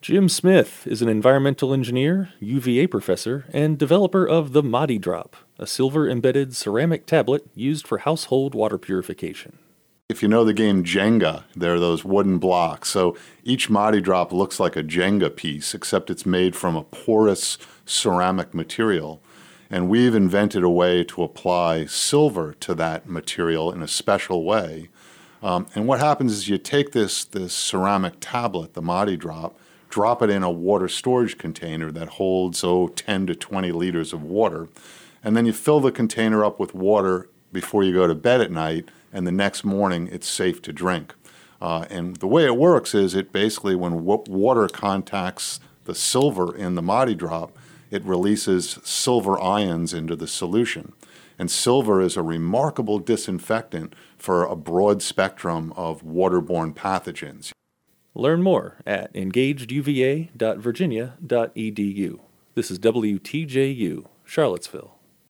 Jim Smith is an environmental engineer, UVA professor, and developer of the Madi Drop, a silver-embedded ceramic tablet used for household water purification. If you know the game Jenga, there are those wooden blocks. So each Madi Drop looks like a Jenga piece, except it's made from a porous ceramic material. And we've invented a way to apply silver to that material in a special way. And what happens is you take this ceramic tablet, the Madi drop it in a water storage container that holds, 10 to 20 liters of water. And then you fill the container up with water before you go to bed at night, and the next morning it's safe to drink. And the way it works is it basically, when water contacts the silver in the Madi Drop, it releases silver ions into the solution. And silver is a remarkable disinfectant for a broad spectrum of waterborne pathogens. Learn more at engageduva.virginia.edu. This is WTJU, Charlottesville.